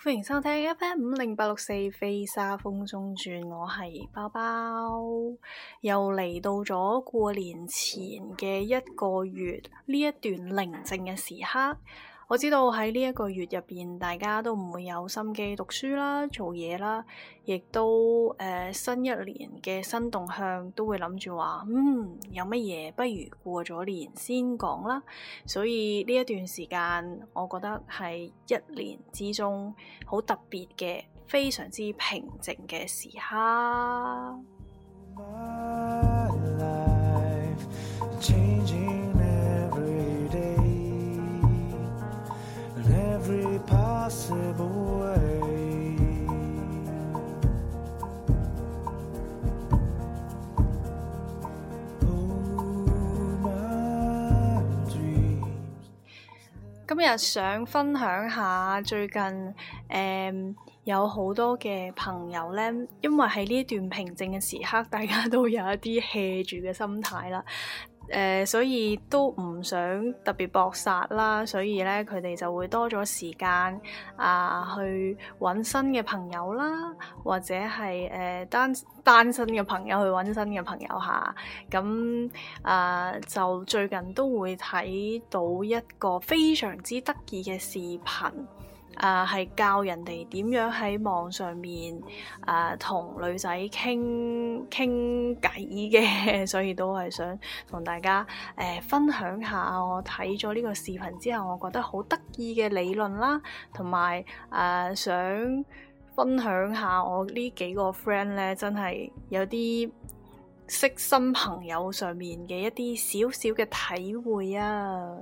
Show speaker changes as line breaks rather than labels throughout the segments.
歡迎收聽 FM50864飛沙風中轉，我係包包，又嚟到咗過年前嘅一個月，呢一段寧靜嘅時刻。我知道喺呢一個月入邊，大家都唔會有心機讀書啦、做嘢啦，亦都新一年嘅新動向都會諗住話，有乜嘢不如過咗年先講啦。所以呢一段時間，我覺得係一年之中好特別嘅、非常之平靜嘅時刻。今日想分享下最近有好多嘅朋友呢，因為喺呢段平靜嘅時刻，大家都有一啲 hea 住嘅心態啦。所以都唔想特別搏殺啦，所以咧佢哋就會多咗時間去揾新嘅朋友啦，或者係單身嘅朋友去揾新嘅朋友下。咁就最近都會睇到一個非常之得意嘅視頻。係教人哋點樣喺網上面同女仔傾偈嘅，所以都係想同大家分享下我睇咗呢個視頻之後，我覺得好得意嘅理論啦，同埋想分享下我呢幾個 friend 咧，真係有啲識新朋友上面嘅一啲少少嘅體會啊！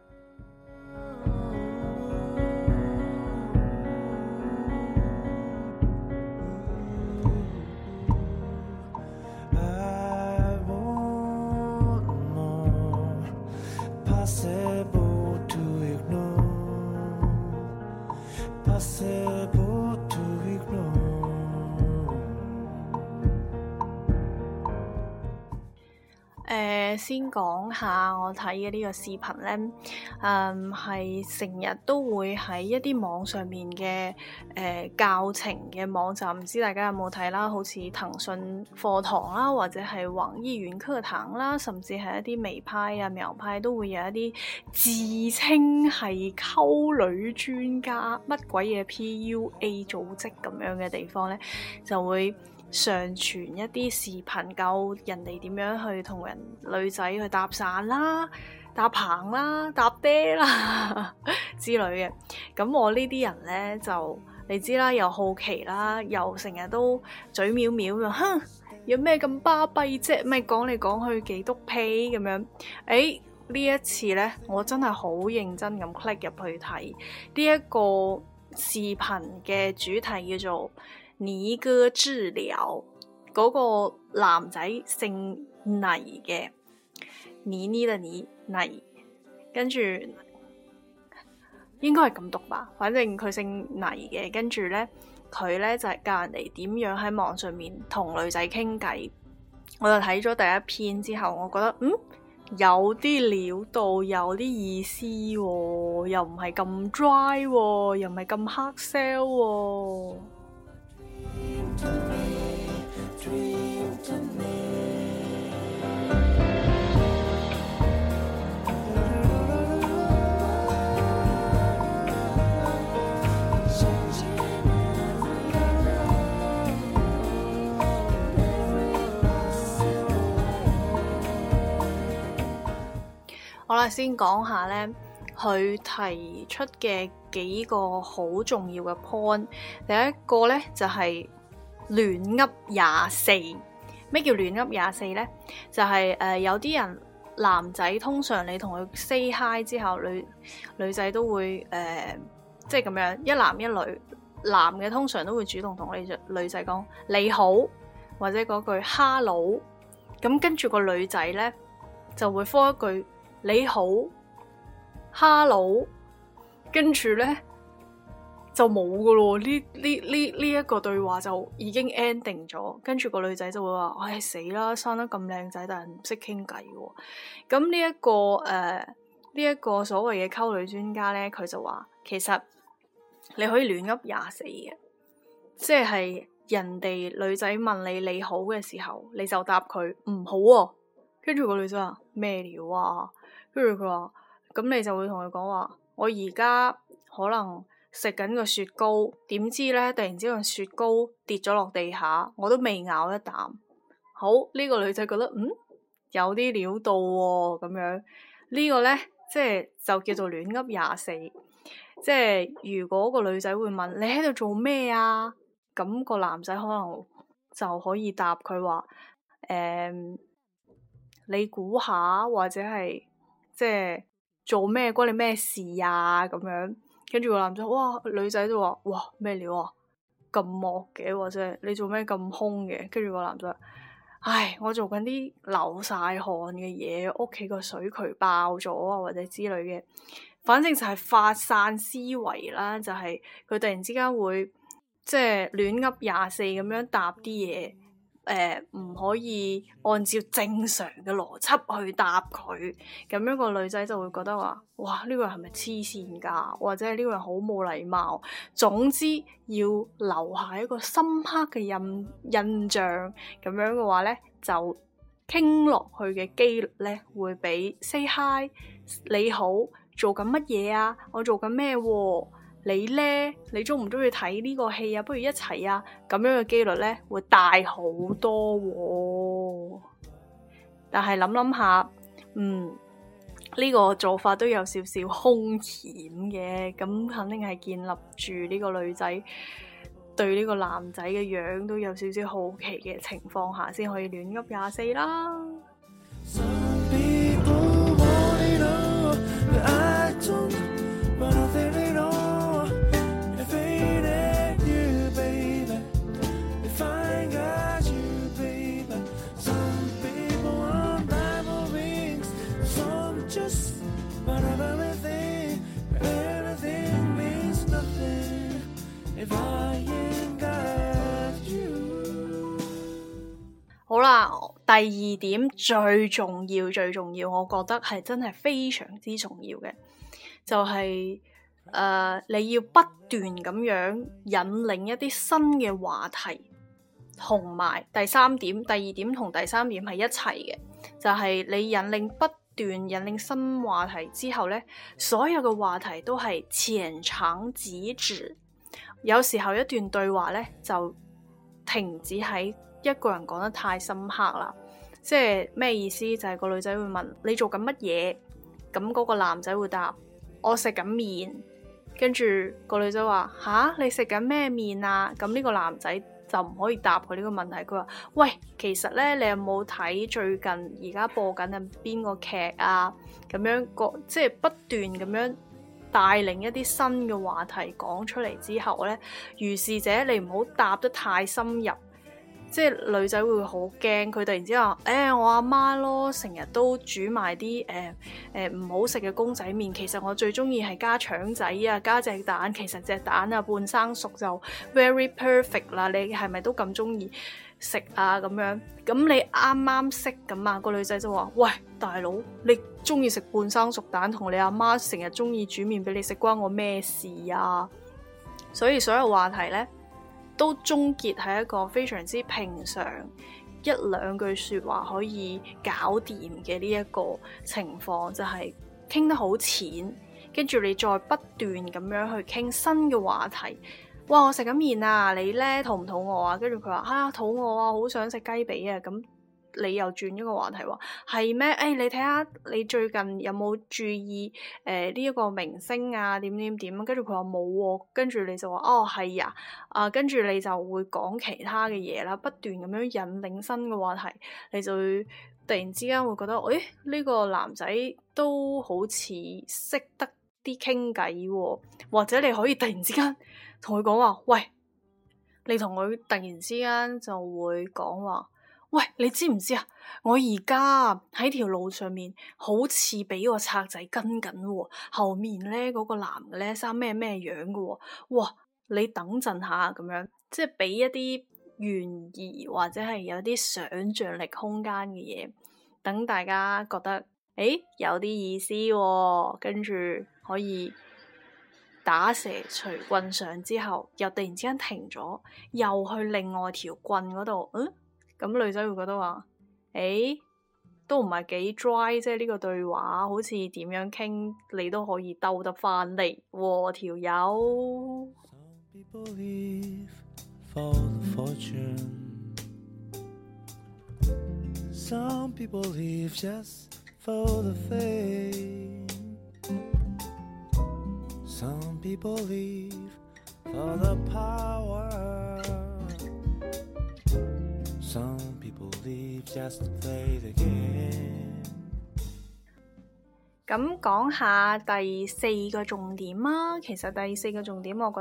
先講下我睇嘅呢個視頻呢，係成日都會喺一啲網上面嘅教程嘅網站，唔知大家有冇睇啦？好似騰訊課堂啦，或者係網易雲課堂啦，甚至係一啲微派啊、苗派都會有一啲自稱係溝女專家、乜鬼嘢 PUA 組織咁樣嘅地方呢，就會上傳一啲視頻教人哋點樣去同女仔去搭訕啦、搭棚啦、搭爹啦之類嘅。咁我呢啲人呢，就你知啦，又好奇啦，又成日都嘴藐藐咁，哼，有咩咁巴閉啫？咪講嚟講去幾篤屁咁樣。呢一次呢，我真係好認真咁 click 入去睇呢一個視頻嘅主題，叫做尼哥治療。嗰個男仔姓倪嘅，倪嘅倪，跟住應該係咁讀吧，反正佢姓倪嘅。跟住呢，佢呢就係教人哋點樣喺網上面同女仔傾偈。我就睇咗第一篇之後，我覺得有啲料到，有啲意思喎，又唔係咁 dry 喎，又唔係咁黑 sell 喎。好啦，先講下呢，佢提出嘅幾個好重要嘅 point。第一個呢，就係亂噏24。咩叫亂噏24呢？就係有啲人男仔通常你同佢 say hi 之後，女仔都會即係咁樣，一男一女，男嘅通常都會主動同女仔講你好，或者嗰句 hello。咁跟住個女仔呢，就會覆一句你好 hello， 跟住呢就冇噶咯，呢一個對話就已經 ending 咗。跟住個女仔就會話：唉，死啦，生得咁靚仔，但係唔識傾偈喎。咁呢一個所謂嘅溝女專家呢，佢就話其實你可以亂噏24嘅，即係人哋女仔問你好嘅時候，你就答佢唔好喎。跟住個女仔話咩料啊？跟住佢話咁你就會同佢講話，我而家可能食緊個雪糕，點知咧突然之間雪糕跌咗落地下，我都未咬一啖。好，呢個女仔覺得有啲料到喎，咁樣呢個咧即係就叫做亂噏24。即係如果個女仔會問你喺度做咩啊，咁個男仔可能就可以答佢話你估下，或者係即係做咩關你咩事啊咁樣。跟住個男仔女仔就話哇咩料啊，咁惡嘅，或者你做咩咁兇嘅？跟住個男仔唉，我做緊啲流晒汗嘅嘢，屋企個水渠爆咗啊，或者之類嘅。反正就係發散思維啦，就係佢突然之間會即係亂噏24咁樣答啲嘢，唔可以按照正常嘅邏輯去答佢，咁樣個女仔就會覺得話，哇呢個人係咪黐線㗎？或者係呢個人好冇禮貌。總之要留下一個深刻嘅印象，咁樣嘅話咧，就傾落去嘅機率咧會比 say hi 你好。做緊乜嘢啊？我做緊咩喎？你呢？你中唔中意睇呢個戲啊？不如一齊啊！咁樣嘅機率呢會大好多喎。但係諗諗下，呢個做法都有少少兇險嘅，咁肯定係建立住呢個女仔對呢個男仔嘅樣都有少少好奇嘅情況下，先可以亂噏24啦。好啦，第二點最重要，我覺得係真係非常之重要嘅，就係你要不斷咁樣引領一啲新嘅話題，同埋第二點同第三點係一齊嘅，就係你不斷引領新話題之後呢，所有嘅話題都係淺嘗即止。有時候一段對話呢，就停止喺一個人講得太深刻啦。即係咩意思？就係個女仔會問你做緊乜嘢，咁嗰個男仔會答我食緊麵，跟住個女仔話吓，你食緊咩麵啊？咁呢個男仔就唔可以答佢呢個問題。佢話喂，其實呢，你有冇睇最近而家播緊嘅邊個劇啊？咁樣即係不斷咁樣帶領一啲新嘅話題講出嚟之後呢，如是者你唔好答得太深入。即係女仔會好驚，佢突然之間話我阿媽咯，成日都煮埋啲唔好食嘅公仔麵。其實我最中意係加腸仔啊，加隻蛋。其實隻蛋啊半生熟就 very perfect 啦。你係咪都咁中意食啊？咁樣咁你啱啱識咁啊？個女仔就話：喂，大佬，你中意食半生熟蛋，同你阿媽成日中意煮麵俾你食，關我咩事啊？所以所有話題呢，都終結喺一個非常之平常一兩句說話可以搞掂嘅呢一個情況，就係傾得好淺，跟住你再不斷咁樣去傾新嘅話題。哇，我食緊麵啊，你呢？肚唔肚餓啊？跟住佢話肚餓啊，好想食雞髀啊。咁你又轉咗個話題話係咩？你睇下你最近有冇注意呢一個明星啊？點？跟住佢話冇喎，跟住你就話係啊，跟住你就會講其他嘅嘢啦，不斷咁樣引領新嘅話題，你就會突然之間會覺得呢個男仔都好似識得啲傾偈喎，或者你可以突然之間同佢講話，喂，你同佢突然之間就會講話。喂，你知唔知啊？我而家喺條路上面，好似俾個賊仔跟緊喎，後面咧嗰個男嘅咧生咩樣嘅喎，哇！你等陣下咁樣，即係俾一啲懸疑或者係有啲想像力空間嘅嘢，等大家覺得有啲意思喎，跟住可以打蛇隨棍上之後，又突然之間停咗，又去另外條棍嗰度，咁女仔會覺得話，都唔係幾 dry 啫，呢個對話好似點樣傾你都可以兜得返嚟喎，條友。咁講下第四個重點啊，其實第四個重點我覺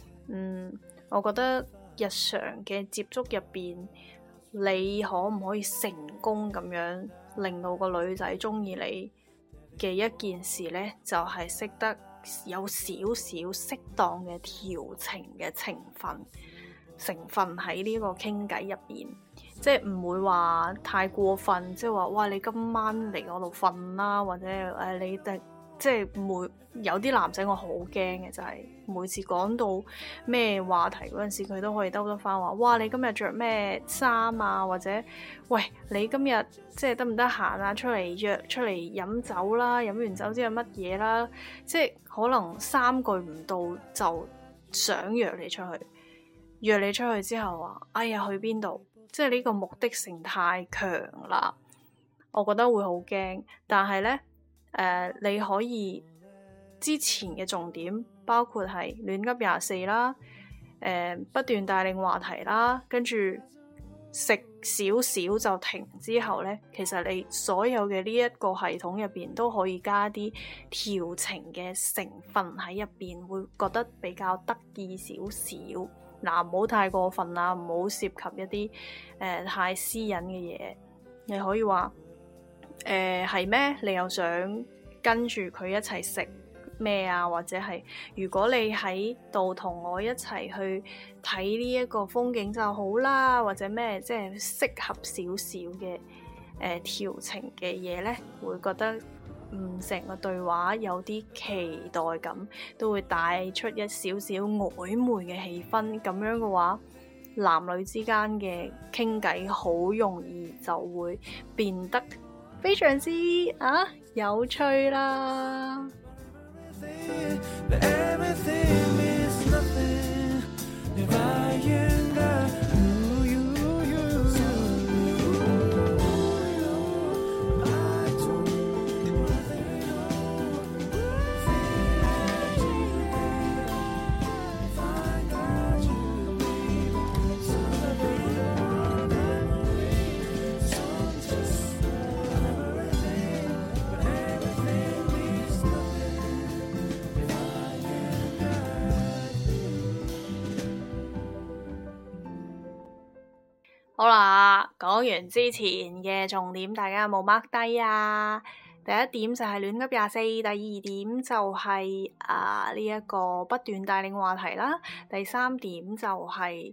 得日常嘅接觸入邊，你可唔可以成功咁樣令到個女仔鍾意你嘅一件事呢，就係識得有少少適當嘅調情嘅成分喺呢個傾偈入邊，即係唔會話太過分，即係話哇你今晚嚟我度瞓啦，或者你即係有啲男仔我好驚嘅，就係每次講到咩話題嗰陣時，佢都可以兜得翻話，哇你今日着咩衫啊，或者喂你今日即係得唔得閒啊，約出嚟飲酒啦，飲完酒之後乜嘢啦，即係可能3句唔到就想約你出去之後話，哎呀去邊度，即係呢個目的性太強啦，我覺得會好驚。但係呢，你可以之前嘅重點包括係亂噏24啦，不斷帶領話題啦，跟住食少少就停之後呢，其實你所有嘅呢一個系統入邊都可以加啲調情嘅成分喺入邊，會覺得比較得意少少。嗱，唔好太過分啦，唔好涉及一啲太私隱嘅嘢。你可以話係咩？你又想跟住佢一齊食咩啊？或者係如果你喺度同我一齊去睇呢一個風景就好啦，或者咩即係適合少少嘅調情嘅嘢呢，會覺得成個對話有啲期待感，都會帶出一少少曖昧嘅氣氛。咁樣嘅話，男女之間嘅傾偈好容易就會變得非常之有趣啦。好啦，講完之前嘅重點，大家有冇 mark 低啊？第一點就係亂噏24，第二點就係呢一個不斷帶領話題啦，第三點就係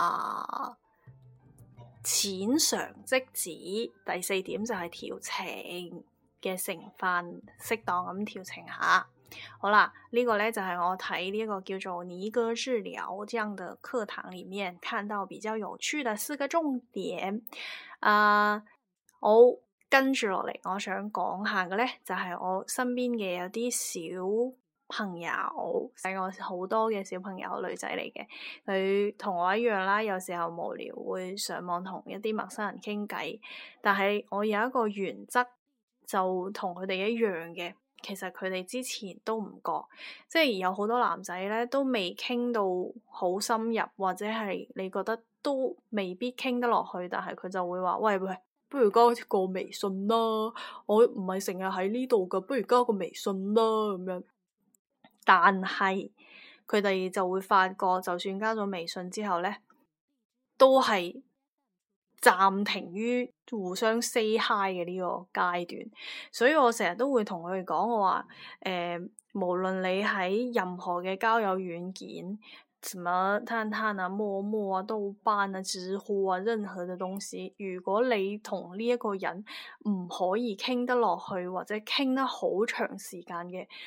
淺嘗即止，第四點就係調情嘅成分，適當咁調情下。好啦，呢個呢就係我睇呢一個叫做尼哥治療這樣的課堂裏面看到比較有趣的4個重點。我跟住落嚟我想講下嘅呢，就係我身邊嘅有啲小朋友，細我好多嘅小朋友，女仔嚟嘅，佢同我一樣啦，有時候無聊會上網同一啲陌生人傾偈，但係我有一個原則就同佢哋一樣嘅。其實佢哋之前都唔覺，即係有好多男仔咧都未傾到好深入，或者係你覺得都未必傾得落去，但係佢就會話：喂，不如加個微信啦，我唔係成日喺呢度噶，不如加個微信啦咁樣。但係佢哋就會發覺，就算加咗微信之後咧，都係暫停於互相 say hi 嘅呢個階段，所以我成日都會同佢哋講，我話無論你喺任何嘅交友軟件，什麼探探啊、陌陌啊、豆瓣啊、知乎啊，任何嘅東西，如果你同呢一個人唔可以傾得落去，或者傾得好長時間嘅，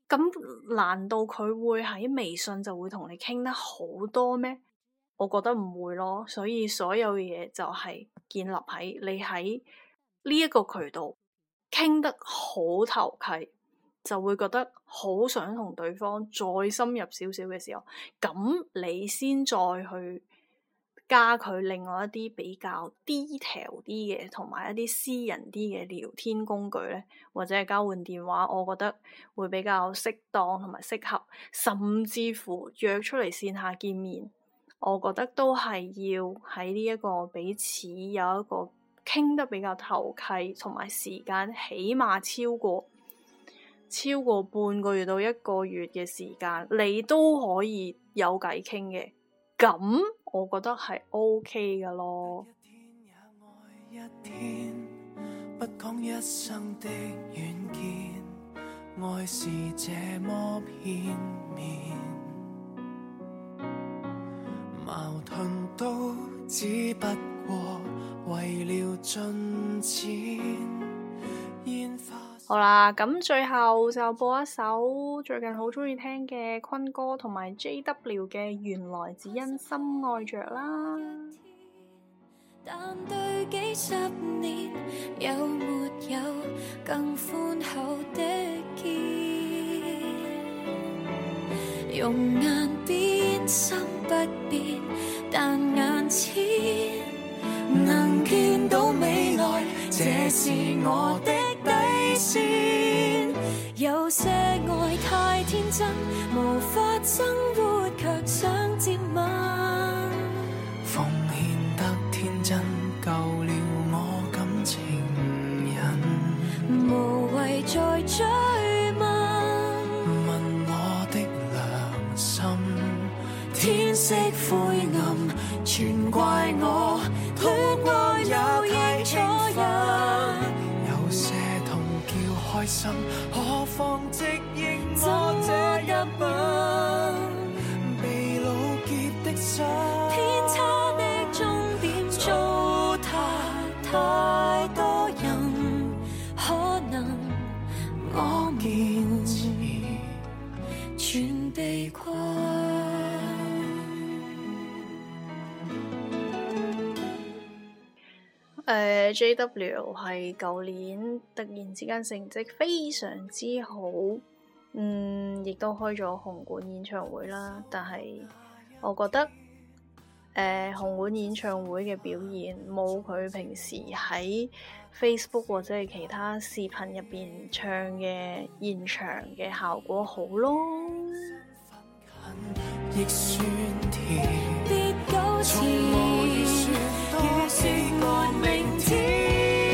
咁難道佢會喺微信就會同你傾得好多咩？我覺得唔會咯，所以所有嘢就係建立喺你喺呢一個渠道傾得好投契，就會覺得好想同對方再深入少少嘅時候，咁你先再去加佢另外一啲比較 detail 啲嘅，同埋一啲私人啲嘅聊天工具咧，或者係交換電話，我覺得會比較適當同埋適合，甚至乎約出嚟線下見面，我覺得都係要喺呢一個彼此有一個傾得比較投契，同埋時間起碼超過半個月到一個月嘅時間，你都可以有偈傾嘅。咁我覺得係 OK 㗎咯。
一天也愛一天，不講一生的遠見，愛是這麼片面，矛盾都只不過為了進展。
好啦，咁最後就播一首最近好鍾意聽嘅坤哥同埋 JW 嘅《原來只因心愛着》啦。
但對幾十年有沒有更寬厚的肩？容顏變心不變，但眼前能見到未來，這是我的底線。有些愛太天真，無法生活卻想接吻，
奉獻得天真，救了我感情人，
無謂再追問，
問我的良心，
天色灰暗，全怪我戀愛有益咗人，
有些痛叫開心，何妨直認我這一品，被老劫的心，
偏差的終點糟蹋太多人，可能我們全被困。
JW 係舊年突然之間成績非常之好，亦都開咗紅館演唱會啦。但係我覺得紅館演唱會嘅表現冇佢平時喺 Facebook 或者係其他視頻入邊唱嘅現場嘅效果好咯。
亦酸甜，
別糾纏，如是愛明天。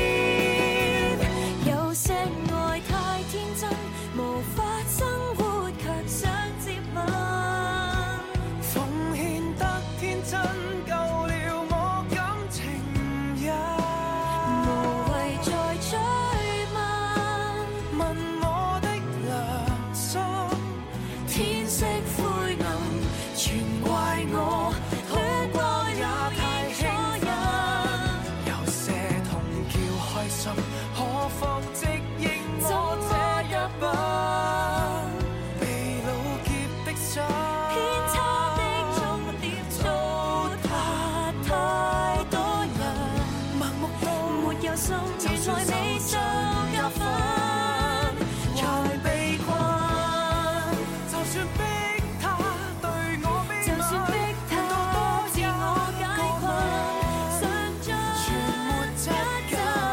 有些愛太天真，無法生活卻想接吻，
奉獻得天真，救了我感情人，
無謂再追問，
問我的良心，
天色灰暗，全怪我戀愛也太興奮，
有些痛叫開心，何妨直認我這一品，被老劫的心，
偏差的終點糟蹋太多人，
盲目到
沒有心，原來未受教訓，才被困。
就算逼他對我悲
就算逼他自我解困，想將一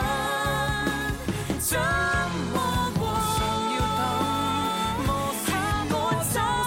緊，怎麼過？
想要等我先我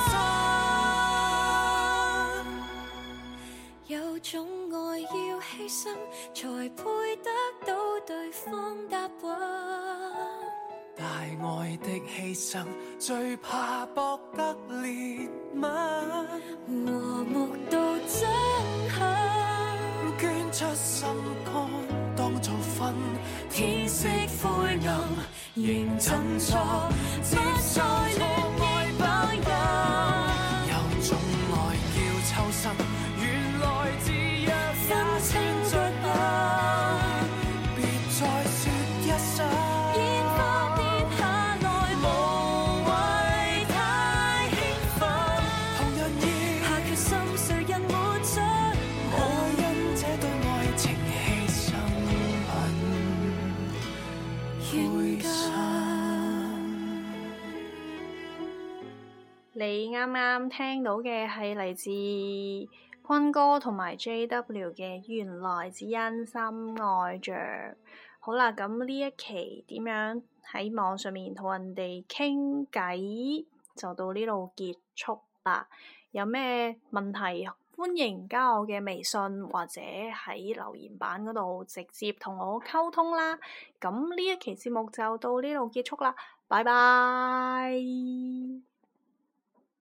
走失，
有種愛要犧牲，才配得到對方答允。
大愛的犧牲，最怕博得憐憫，
和睦到真狠，
捐出心肝當做分，
天色灰暗，仍振作，不再戀愛把人。
有種愛叫抽身，原來自若
分清不得，
別再說一聲。
煙花跌下來，無謂冤家。
你啱啱聽到嘅係嚟自坤哥同埋 JW 嘅《原來只因心愛着》。好啦，咁呢一期點樣喺網上面同人哋傾偈就到呢度結束啦。有咩問題歡迎加我嘅微信或者喺留言板嗰度直接同我溝通啦。咁呢一期節目就到呢度結束啦，拜拜。